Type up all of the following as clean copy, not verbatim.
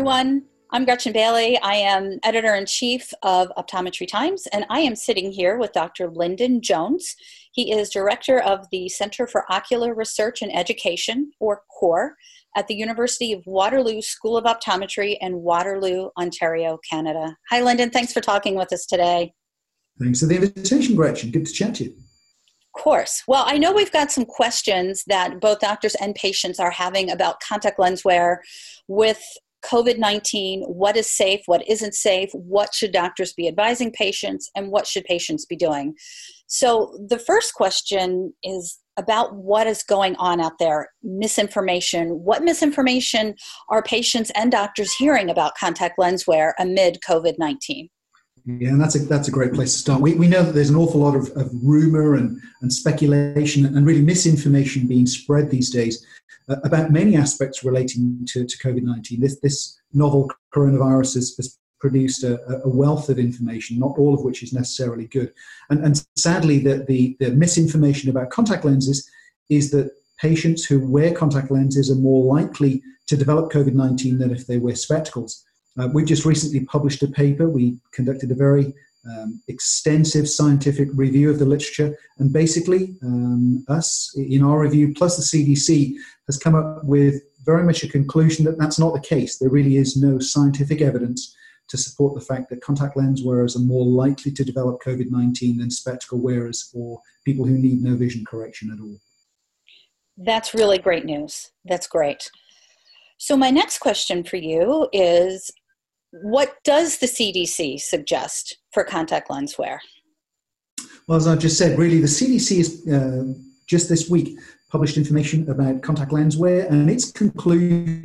everyone. I'm Gretchen Bailey. I am editor-in-chief of Optometry Times, and I am sitting here with Dr. Lyndon Jones. He is director of the Center for Ocular Research and Education, or CORE, at the University of Waterloo School of Optometry in Waterloo, Ontario, Canada. Hi, Lyndon. Thanks for talking with us today. Thanks for the invitation, Gretchen. Good to chat to you. Of course. Well, I know we've got some questions that both doctors and patients are having about contact lens wear with COVID-19. What is safe? What isn't safe? What should doctors be advising patients? And what should patients be doing? So the first question is about what is going on out there. Misinformation. What misinformation are patients and doctors hearing about contact lens wear amid COVID-19? Yeah, and that's a great place to start. We know that there's an awful lot of rumor and speculation and really misinformation being spread these days about many aspects relating to COVID-19. This novel coronavirus has produced a wealth of information, not all of which is necessarily good. And sadly, the misinformation about contact lenses is that patients who wear contact lenses are more likely to develop COVID-19 than if they wear spectacles. We've just recently published a paper. We conducted a very extensive scientific review of the literature, and basically us, in our review, plus the CDC, has come up with very much a conclusion that that's not the case. There really is no scientific evidence to support the fact that contact lens wearers are more likely to develop COVID-19 than spectacle wearers or people who need no vision correction at all. That's really great news. That's great. So my next question for you is, what does the CDC suggest for contact lens wear? Well, as I've just said, really the CDC has just this week published information about contact lens wear, and its conclusion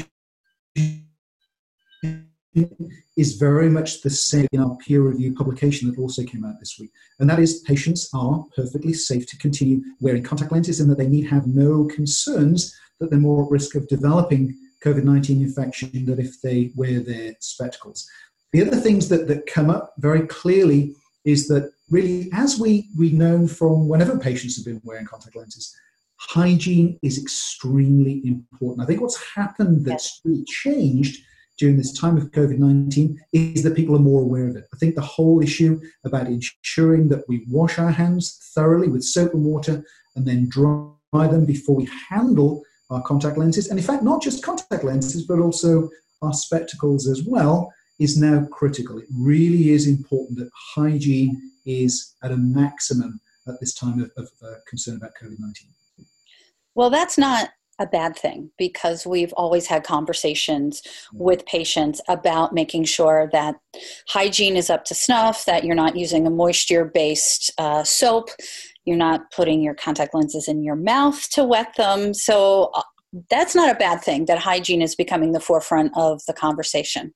is very much the same in our peer-reviewed publication that also came out this week. And that is, patients are perfectly safe to continue wearing contact lenses and that they need have no concerns that they're more at risk of developing COVID-19 infection than if they wear their spectacles. The other things that come up very clearly is that really, as we've known from whenever patients have been wearing contact lenses, hygiene is extremely important. I think what's happened that's really changed during this time of COVID-19 is that people are more aware of it. I think the whole issue about ensuring that we wash our hands thoroughly with soap and water and then dry them before we handle our contact lenses, and in fact not just contact lenses but also our spectacles as well, is now critical. It really is important that hygiene is at a maximum at this time of concern about COVID-19. Well, that's not a bad thing, because we've always had conversations with patients about making sure that hygiene is up to snuff, that you're not using a moisture-based soap, you're not putting your contact lenses in your mouth to wet them. So that's not a bad thing, that hygiene is becoming the forefront of the conversation.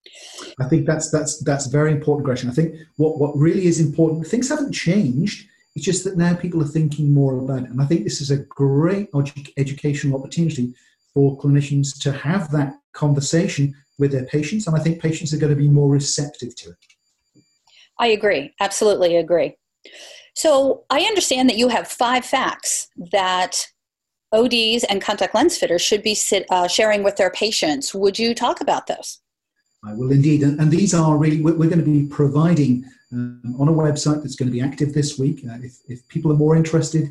I think that's very important, Gretchen. I think what really is important, things haven't changed. It's just that now people are thinking more about it. And I think this is a great educational opportunity for clinicians to have that conversation with their patients. And I think patients are going to be more receptive to it. I agree. Absolutely agree. So I understand that you have 5 facts that ODs and contact lens fitters should be sharing with their patients. Would you talk about those? I will indeed. And these are really, we're going to be providing on a website that's going to be active this week. If people are more interested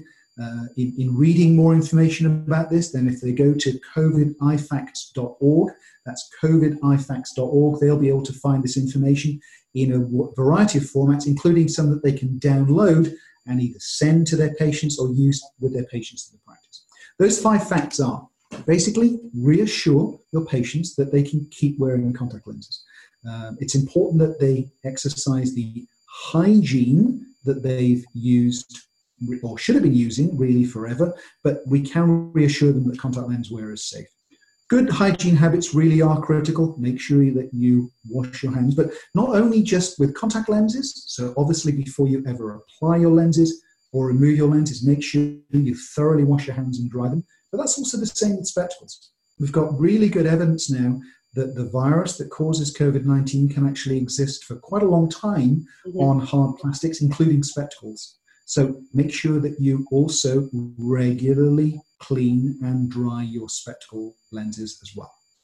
in reading more information about this, then if they go to covidifacts.org, that's covidifacts.org, they'll be able to find this information in a variety of formats, including some that they can download and either send to their patients or use with their patients in the practice. Those 5 facts are, basically, reassure your patients that they can keep wearing contact lenses. It's important that they exercise the hygiene that they've used or should have been using really forever, but we can reassure them that contact lens wear is safe. Good hygiene habits really are critical. Make sure that you wash your hands, but not only just with contact lenses. So obviously before you ever apply your lenses or remove your lenses, make sure you thoroughly wash your hands and dry them. But that's also the same with spectacles. We've got really good evidence now that the virus that causes COVID-19 can actually exist for quite a long time on hard plastics, including spectacles. So make sure that you also regularly clean and dry your spectacle lenses as well.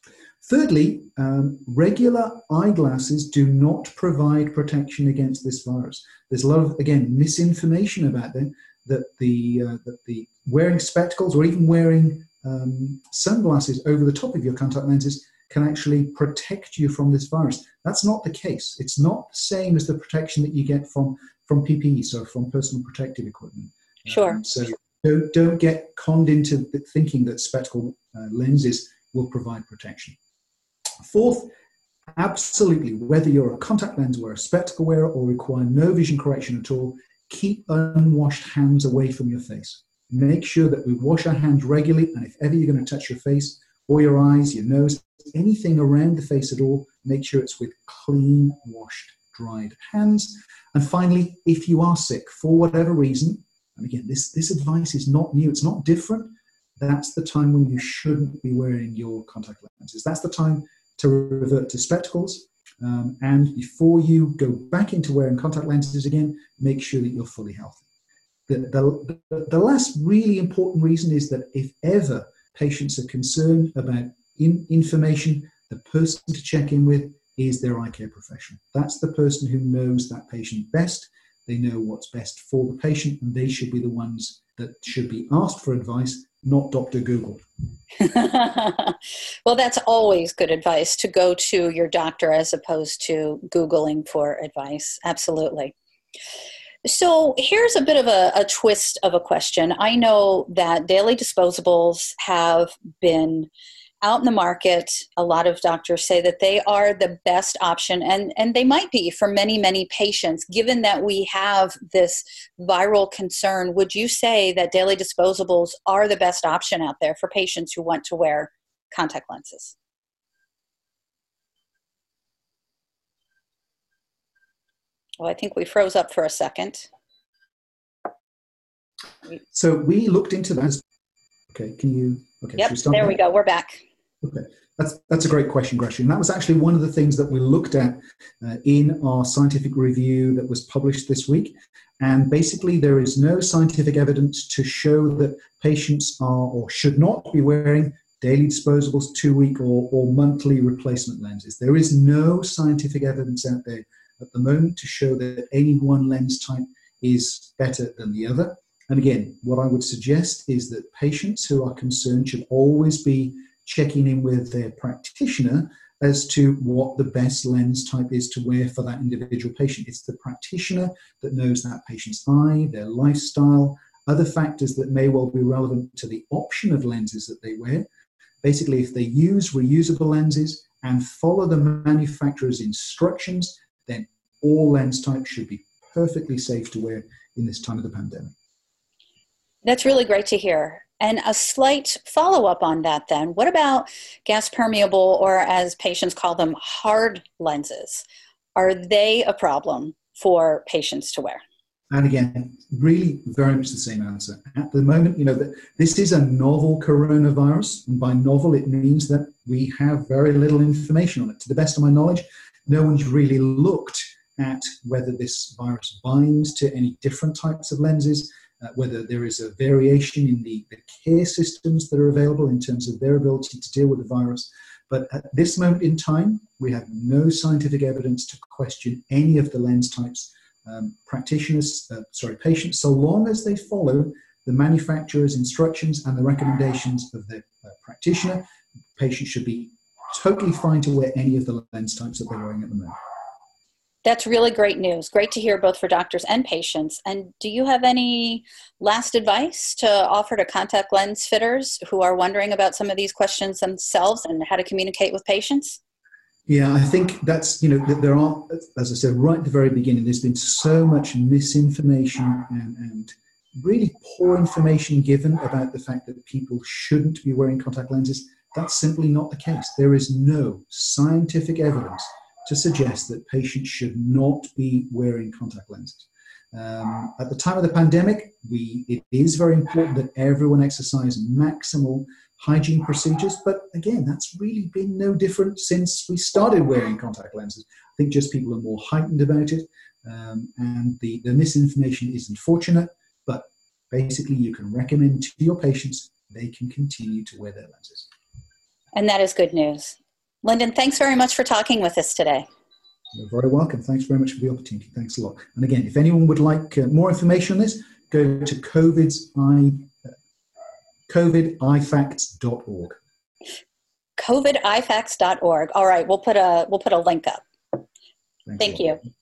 Thirdly, regular eyeglasses do not provide protection against this virus. There's a lot of, again, misinformation about them, that the wearing spectacles or even wearing sunglasses over the top of your contact lenses can actually protect you from this virus. That's not the case. It's not the same as the protection that you get from PPE, so from personal protective equipment. Sure. So don't get conned into thinking that spectacle lenses will provide protection. Fourth, absolutely, whether you're a contact lens wearer, a spectacle wearer, or require no vision correction at all, keep unwashed hands away from your face. Make sure that we wash our hands regularly, and if ever you're going to touch your face or your eyes, your nose, anything around the face at all, make sure it's with clean, washed, dried hands. And finally, if you are sick for whatever reason, and again, this advice is not new, it's not different, that's the time when you shouldn't be wearing your contact lenses. That's the time to revert to spectacles. And before you go back into wearing contact lenses again, make sure that you're fully healthy. The last really important reason is that if ever patients are concerned about information, the person to check in with is their eye care professional. That's the person who knows that patient best. They know what's best for the patient, and they should be the ones that should be asked for advice, not Dr. Google. Well, that's always good advice, to go to your doctor as opposed to Googling for advice. Absolutely. So here's a bit of a twist of a question. I know that daily disposables have been out in the market. A lot of doctors say that they are the best option, and they might be for many, many patients. Given that we have this viral concern, would you say that daily disposables are the best option out there for patients who want to wear contact lenses? Well, I think we froze up for a second. So we looked into that. Okay, okay. Yep, there we go. We're back. Okay, that's a great question, Gretchen. That was actually one of the things that we looked at in our scientific review that was published this week. And basically, there is no scientific evidence to show that patients are or should not be wearing daily disposables, 2-week or monthly replacement lenses. There is no scientific evidence out there at the moment to show that any one lens type is better than the other. And again, what I would suggest is that patients who are concerned should always be checking in with their practitioner as to what the best lens type is to wear for that individual patient. It's the practitioner that knows that patient's eye, their lifestyle, other factors that may well be relevant to the option of lenses that they wear. Basically, if they use reusable lenses and follow the manufacturer's instructions, then all lens types should be perfectly safe to wear in this time of the pandemic. That's really great to hear. And a slight follow-up on that then, what about gas permeable, or as patients call them, hard lenses? Are they a problem for patients to wear? And again, really very much the same answer. At the moment, this is a novel coronavirus, and by novel it means that we have very little information on it. To the best of my knowledge, no one's really looked at whether this virus binds to any different types of lenses, whether there is a variation in the care systems that are available in terms of their ability to deal with the virus. But at this moment in time, we have no scientific evidence to question any of the lens types. Patients, so long as they follow the manufacturer's instructions and the recommendations of their practitioner, patients should be totally fine to wear any of the lens types that they're wearing at the moment. That's really great news. Great to hear, both for doctors and patients. And do you have any last advice to offer to contact lens fitters who are wondering about some of these questions themselves and how to communicate with patients? Yeah, I think that's, there are, as I said, right at the very beginning, there's been so much misinformation and really poor information given about the fact that people shouldn't be wearing contact lenses. That's simply not the case. There is no scientific evidence to suggest that patients should not be wearing contact lenses. At the time of the pandemic, it is very important that everyone exercise maximal hygiene procedures, but again, that's really been no different since we started wearing contact lenses. I think just people are more heightened about it, and the misinformation is unfortunate, but basically you can recommend to your patients they can continue to wear their lenses. And that is good news. Lyndon, thanks very much for talking with us today. You're very welcome. Thanks very much for the opportunity. Thanks a lot. And again, if anyone would like more information on this, go to covidifacts.org. covidifacts.org. All right, we'll put a link up. Thank you.